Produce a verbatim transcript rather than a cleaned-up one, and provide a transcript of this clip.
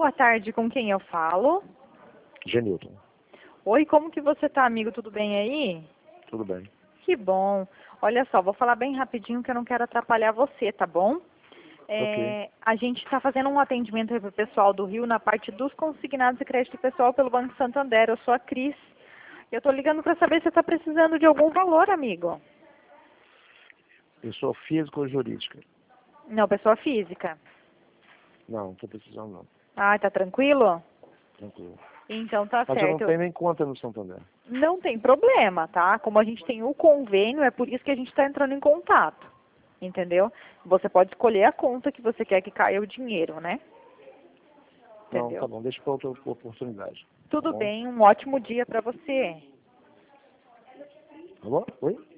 Boa tarde, com quem eu falo? Genilton. Oi, como que você tá, amigo? Tudo bem aí? Tudo bem. Que bom. Olha só, vou falar bem rapidinho que eu não quero atrapalhar você, tá bom? É, Ok. a gente está fazendo um atendimento para o pessoal do Rio na parte dos consignados de crédito pessoal pelo Banco Santander. Eu sou a Cris. Eu estou ligando para saber se você está precisando de algum valor, amigo. Pessoa física ou jurídica? Não, pessoa física. Não, não estou precisando não. Ah, tá tranquilo? Tranquilo. Então tá Mas eu não certo. tenho nem conta no Santander. Não tem problema, tá? Como a gente tem o convênio, é por isso que a gente está entrando em contato. Entendeu? Você pode escolher a conta que você quer que caia o dinheiro, né? Não, tá Entendeu? bom. Deixa para outra oportunidade. Tá Tudo bom? bem, um ótimo dia para você. Tá bom? Oi?